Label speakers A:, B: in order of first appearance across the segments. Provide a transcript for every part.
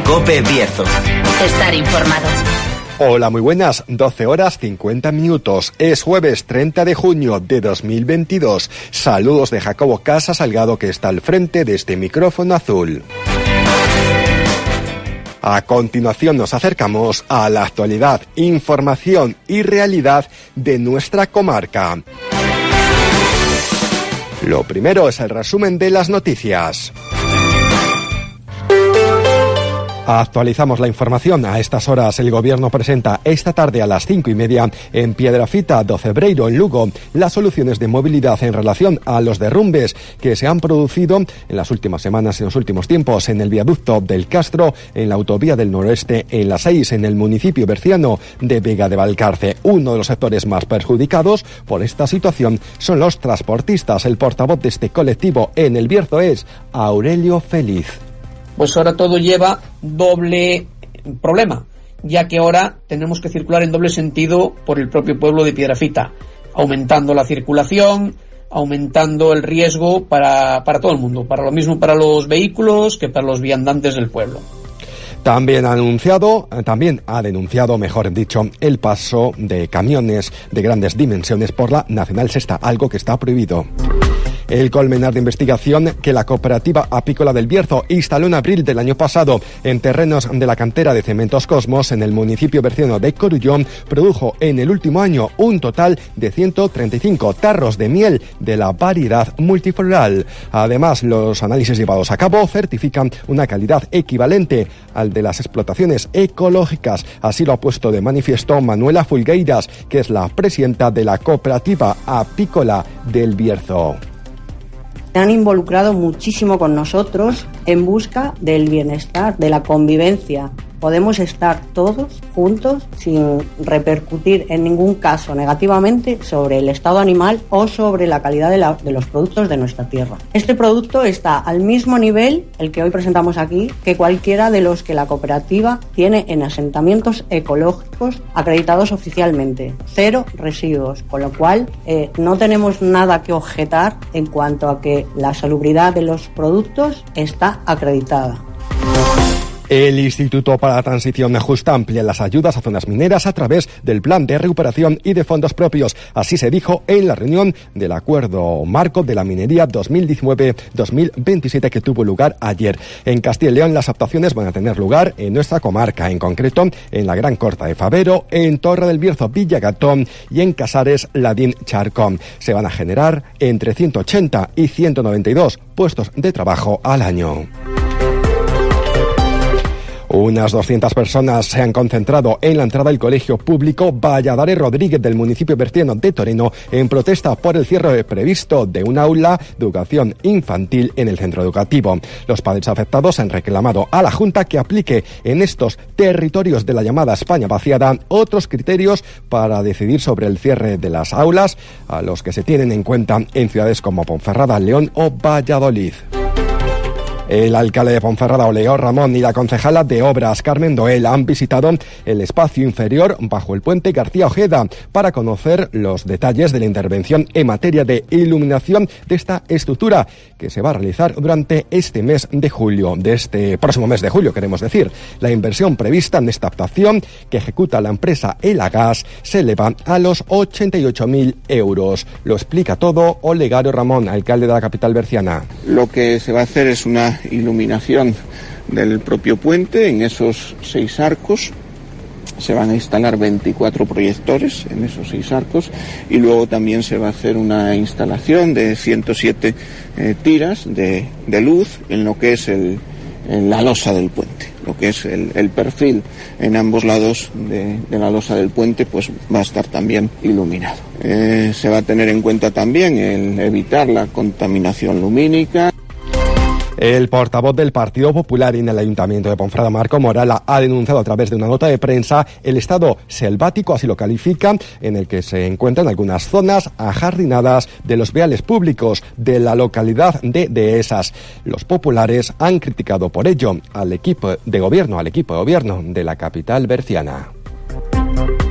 A: COPE Bierzo.
B: Estar informado.
C: Hola, muy buenas, 12 horas 50 minutos. Es jueves 30 de junio de 2022. Saludos de Jacobo Casa Salgado, que está al frente de este micrófono azul. A continuación nos acercamos a la actualidad, información y realidad de nuestra comarca. Lo primero es el resumen de las noticias. Actualizamos la información. A estas horas el Gobierno presenta esta tarde a las 5:30 en Piedrafita do Cebreiro, en Lugo, las soluciones de movilidad en relación a los derrumbes que se han producido en las últimas semanas, en los últimos tiempos, en el viaducto del Castro, en la autovía del noroeste, en la 6, en el municipio berciano de Vega de Valcarce. Uno de los sectores más perjudicados por esta situación son los transportistas. El portavoz de este colectivo en el Bierzo es Aurelio Feliz.
D: Pues ahora todo lleva doble problema, ya que ahora tenemos que circular en doble sentido por el propio pueblo de Piedrafita, aumentando la circulación, aumentando el riesgo para todo el mundo, para lo mismo para los vehículos que para los viandantes del pueblo.
C: También ha denunciado, mejor dicho, el paso de camiones de grandes dimensiones por la Nacional Sexta, algo que está prohibido. El colmenar de investigación que la Cooperativa Apícola del Bierzo instaló en abril del año pasado en terrenos de la cantera de Cementos Cosmos en el municipio berciano de Corullón produjo en el último año un total de 135 tarros de miel de la variedad multifloral. Además, los análisis llevados a cabo certifican una calidad equivalente al de las explotaciones ecológicas. Así lo ha puesto de manifiesto Manuela Fulgueiras, que es la presidenta de la Cooperativa Apícola del Bierzo.
E: Se han involucrado muchísimo con nosotros en busca del bienestar, de la convivencia. Podemos estar todos juntos sin repercutir en ningún caso negativamente sobre el estado animal o sobre la calidad de los productos de nuestra tierra. Este producto está al mismo nivel, el que hoy presentamos aquí, que cualquiera de los que la cooperativa tiene en asentamientos ecológicos acreditados oficialmente. 0 residuos, con lo cual no tenemos nada que objetar en cuanto a que la salubridad de los productos está acreditada.
C: El Instituto para la Transición Justa amplía las ayudas a zonas mineras a través del Plan de Recuperación y de fondos propios. Así se dijo en la reunión del Acuerdo Marco de la Minería 2019-2027 que tuvo lugar ayer. En Castilla y León las actuaciones van a tener lugar en nuestra comarca, en concreto en la Gran Corta de Favero, en Torre del Bierzo, Villagatón y en Casares, Ladín, Charcón. Se van a generar entre 180 y 192 puestos de trabajo al año. Unas 200 personas se han concentrado en la entrada del colegio público Valladares Rodríguez del municipio berciano de Toreno en protesta por el cierre previsto de un aula de educación infantil en el centro educativo. Los padres afectados han reclamado a la Junta que aplique en estos territorios de la llamada España vaciada otros criterios para decidir sobre el cierre de las aulas, a los que se tienen en cuenta en ciudades como Ponferrada, León o Valladolid. El alcalde de Ponferrada, Oleguer Ramón, y la concejala de Obras, Carmen Doel, han visitado el espacio inferior bajo el puente García Ojeda para conocer los detalles de la intervención en materia de iluminación de esta estructura que se va a realizar durante este mes de julio, de este próximo mes de julio, queremos decir. La inversión prevista en esta actuación que ejecuta la empresa Elagas se eleva a los 88.000 euros. Lo explica todo Oleguer Ramón, alcalde de la capital berciana.
F: Lo que se va a hacer es una iluminación del propio puente en esos 6 arcos. Se van a instalar 24 proyectores en esos 6 arcos y luego también se va a hacer una instalación de 107 tiras de luz en lo que es en la losa del puente. Lo que es el perfil en ambos lados de la losa del puente, pues va a estar también iluminado. Se va a tener en cuenta también el evitar la contaminación lumínica.
C: El portavoz del Partido Popular en el Ayuntamiento de Ponferrada, Marco Morala, ha denunciado a través de una nota de prensa el estado selvático, así lo califica, en el que se encuentran algunas zonas ajardinadas de los viales públicos de la localidad de Dehesas. Los populares han criticado por ello al equipo de gobierno de la capital berciana.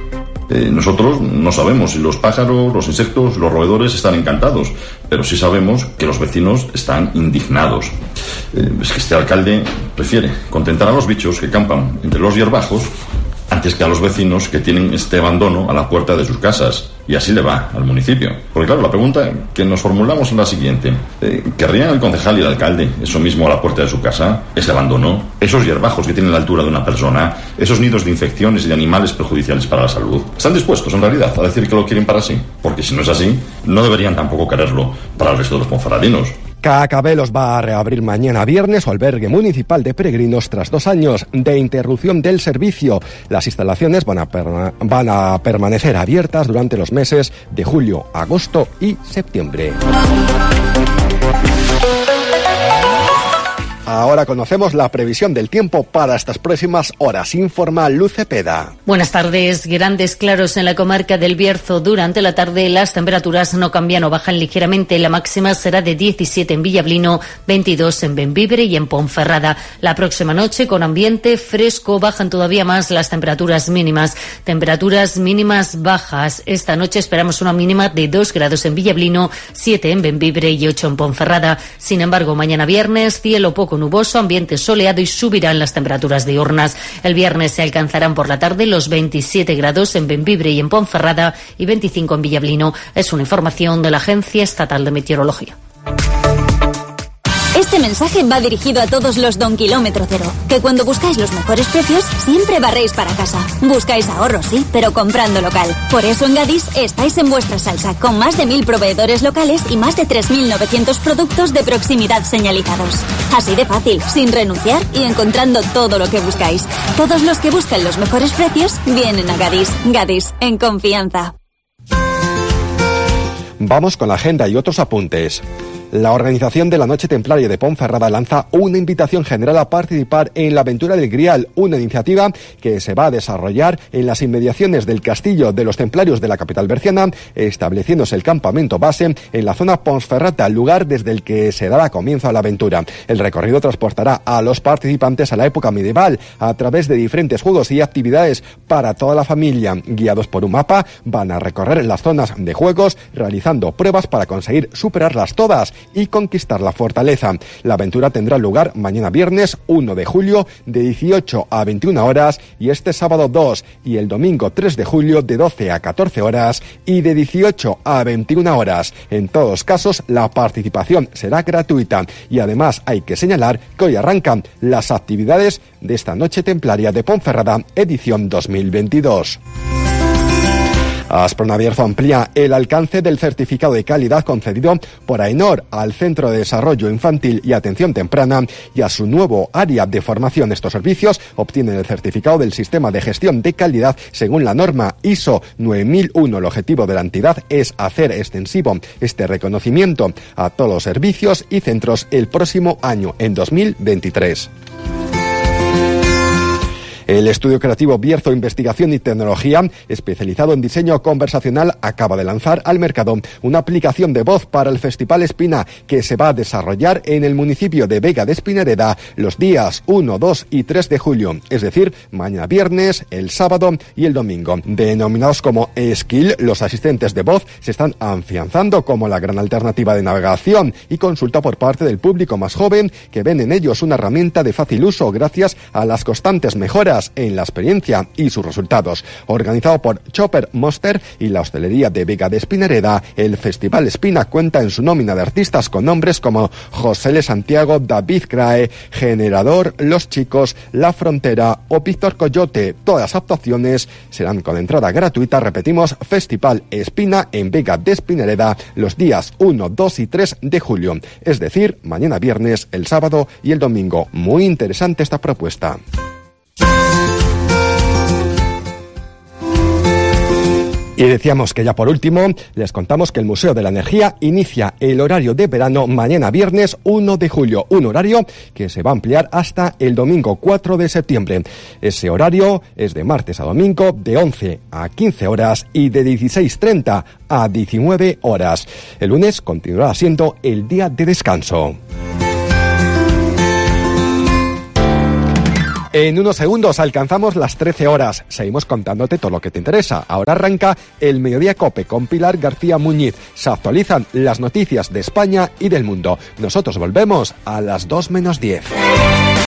A: Nosotros no sabemos si los pájaros, los insectos, los roedores están encantados, pero sí sabemos que los vecinos están indignados. Es que este alcalde prefiere contentar a los bichos que campan entre los hierbajos antes que a los vecinos que tienen este abandono a la puerta de sus casas. Y así le va al municipio. Porque claro, la pregunta que nos formulamos es la siguiente. ¿Querrían el concejal y el alcalde eso mismo a la puerta de su casa? ¿Ese abandono? ¿Esos hierbajos que tienen la altura de una persona? ¿Esos nidos de infecciones y de animales perjudiciales para la salud? ¿Están dispuestos, en realidad, a decir que lo quieren para sí? Porque si no es así, no deberían tampoco quererlo para el resto de los ponferradinos.
C: KKB los va a reabrir mañana viernes, albergue municipal de peregrinos, tras 2 años de interrupción del servicio. Las instalaciones van a permanecer abiertas durante los meses de julio, agosto y septiembre. Ahora conocemos la previsión del tiempo para estas próximas horas. Informa Luz Cepeda.
B: Buenas tardes. Grandes claros en la comarca del Bierzo. Durante la tarde las temperaturas no cambian o bajan ligeramente. La máxima será de 17 en Villablino, 22 en Bembibre y en Ponferrada. La próxima noche, con ambiente fresco, bajan todavía más las temperaturas mínimas. Temperaturas mínimas bajas. Esta noche esperamos una mínima de 2 grados en Villablino, 7 en Bembibre y 8 en Ponferrada. Sin embargo, mañana viernes, cielo poco nuboso, ambiente soleado y subirán las temperaturas diurnas. El viernes se alcanzarán por la tarde los 27 grados en Bembibre y en Ponferrada y 25 en Villablino. Es una información de la Agencia Estatal de Meteorología.
G: Este mensaje va dirigido a todos los Don Kilómetro Cero, que cuando buscáis los mejores precios, siempre barréis para casa. Buscáis ahorros, sí, pero comprando local. Por eso en Gadis estáis en vuestra salsa, con más de 1.000 proveedores locales y más de 3.900 productos de proximidad señalizados. Así de fácil, sin renunciar y encontrando todo lo que buscáis. Todos los que buscan los mejores precios vienen a Gadis. Gadis, en confianza.
C: Vamos con la agenda y otros apuntes. La organización de la Noche Templaria de Ponferrada lanza una invitación general a participar en la Aventura del Grial, una iniciativa que se va a desarrollar en las inmediaciones del Castillo de los Templarios de la capital berciana, estableciéndose el campamento base en la zona Ponferrata, lugar desde el que se dará comienzo a la aventura. El recorrido transportará a los participantes a la época medieval a través de diferentes juegos y actividades para toda la familia. Guiados por un mapa, van a recorrer las zonas de juegos, realizando pruebas para conseguir superarlas todas y conquistar la fortaleza. La aventura tendrá lugar mañana viernes 1 de julio de 18 a 21 horas y este sábado 2 y el domingo 3 de julio de 12 a 14 horas y de 18 a 21 horas. En todos casos, la participación será gratuita y además hay que señalar que hoy arrancan las actividades de esta Noche Templaria de Ponferrada, edición 2022. Asprona Bierzo amplía el alcance del certificado de calidad concedido por AENOR al Centro de Desarrollo Infantil y Atención Temprana y a su nuevo área de formación. Estos servicios obtienen el certificado del Sistema de Gestión de Calidad según la norma ISO 9001. El objetivo de la entidad es hacer extensivo este reconocimiento a todos los servicios y centros el próximo año, en 2023. El estudio creativo Bierzo Investigación y Tecnología, especializado en diseño conversacional, acaba de lanzar al mercado una aplicación de voz para el Festival Espina que se va a desarrollar en el municipio de Vega de Espinareda los días 1, 2 y 3 de julio, es decir, mañana viernes, el sábado y el domingo. Denominados como Skill, los asistentes de voz se están afianzando como la gran alternativa de navegación y consulta por parte del público más joven, que ven en ellos una herramienta de fácil uso gracias a las constantes mejoras en la experiencia y sus resultados. Organizado por Chopper Monster y la hostelería de Vega de Espinareda, el Festival Espina cuenta en su nómina de artistas con nombres como José L. Santiago, David Crae, Generador, Los Chicos, La Frontera o Víctor Coyote. Todas las actuaciones serán con entrada gratuita. Repetimos, Festival Espina en Vega de Espinareda los días 1, 2 y 3 de julio, es decir, mañana viernes, el sábado y el domingo. Muy interesante esta propuesta. Y decíamos que ya por último, les contamos que el Museo de la Energía inicia el horario de verano mañana viernes 1 de julio, un horario que se va a ampliar hasta el domingo 4 de septiembre. Ese horario es de martes a domingo de 11 a 15 horas y de 16:30 a 19 horas. El lunes continuará siendo el día de descanso. En unos segundos alcanzamos las 13 horas. Seguimos contándote todo lo que te interesa. Ahora arranca el Mediodía COPE con Pilar García Muñiz. Se actualizan las noticias de España y del mundo. Nosotros volvemos a las 2 menos 10.